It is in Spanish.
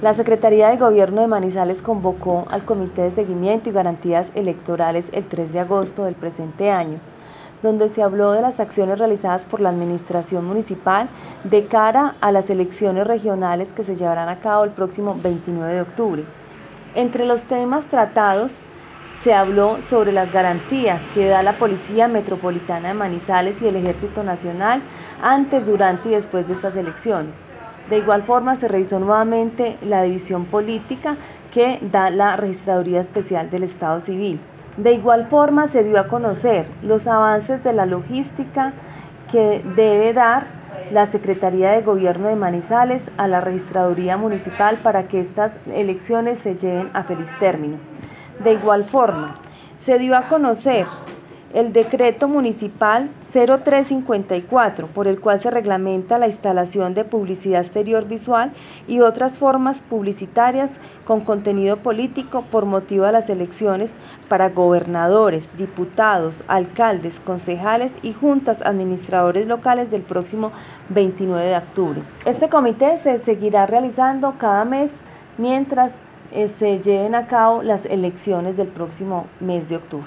La Secretaría de Gobierno de Manizales convocó al Comité de Seguimiento y Garantías Electorales el 3 de agosto del presente año, donde se habló de las acciones realizadas por la Administración Municipal de cara a las elecciones regionales que se llevarán a cabo el próximo 29 de octubre. Entre los temas tratados se habló sobre las garantías que da la Policía Metropolitana de Manizales y el Ejército Nacional antes, durante y después de estas elecciones. De igual forma, se revisó nuevamente la división política que da la Registraduría Especial del Estado Civil. De igual forma, se dio a conocer los avances de la logística que debe dar la Secretaría de Gobierno de Manizales a la Registraduría Municipal para que estas elecciones se lleven a feliz término. De igual forma, se dio a conocer el decreto municipal 0354, por el cual se reglamenta la instalación de publicidad exterior visual y otras formas publicitarias con contenido político por motivo de las elecciones para gobernadores, diputados, alcaldes, concejales y juntas administradores locales del próximo 29 de octubre. Este comité se seguirá realizando cada mes mientras se lleven a cabo las elecciones del próximo mes de octubre.